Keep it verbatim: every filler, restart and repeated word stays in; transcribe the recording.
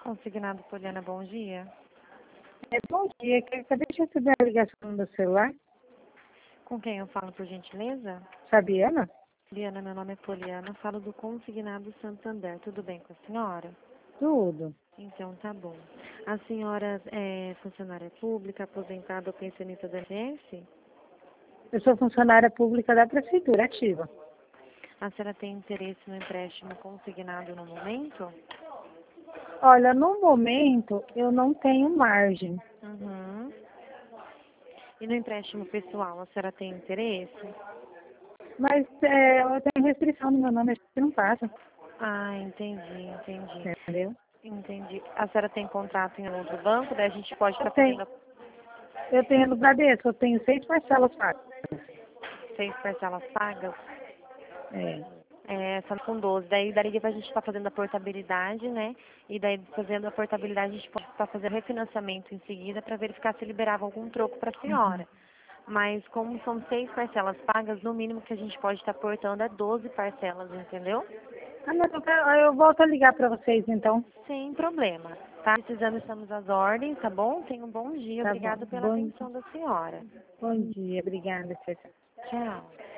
Consignado Poliana, bom dia. É, bom dia, que- acabei de receber a ligação no meu celular. Com quem eu falo, por gentileza? Fabiana? Poliana, meu nome é Poliana, falo do Consignado Santander. Tudo bem com a senhora? Tudo. Então, tá bom. A senhora é funcionária pública, aposentada ou pensionista da I N S S? Eu sou funcionária pública da prefeitura, ativa. A senhora tem interesse no empréstimo consignado no momento? Olha, no momento eu não tenho margem, Uhum. E no empréstimo pessoal, a senhora tem interesse? mas é, eu tenho restrição no meu nome, acho que não passa, Ah, entendi, entendi. entendeu? Entendi. A senhora tem contrato em outro banco, daí a gente pode Eu estar fazendo tenho, eu tenho no Bradesco, eu tenho seis parcelas pagas. seis parcelas pagas. É. É, só com doze. Daí daria pra gente estar fazendo a portabilidade, né? E daí fazendo a portabilidade a gente pode estar fazendo refinanciamento em seguida para verificar se liberava algum troco para a Uhum. senhora. Mas como são seis parcelas pagas, no mínimo que a gente pode estar portando é doze parcelas, entendeu? Ah, mas eu, quero- eu volto a ligar para vocês então. Sem problema, tá? Precisando, estamos às ordens, tá bom? Tenha um bom dia. Tá bom. Obrigado pela Bom, atenção da senhora. bom dia, obrigada, tchau, tchau. Tchau.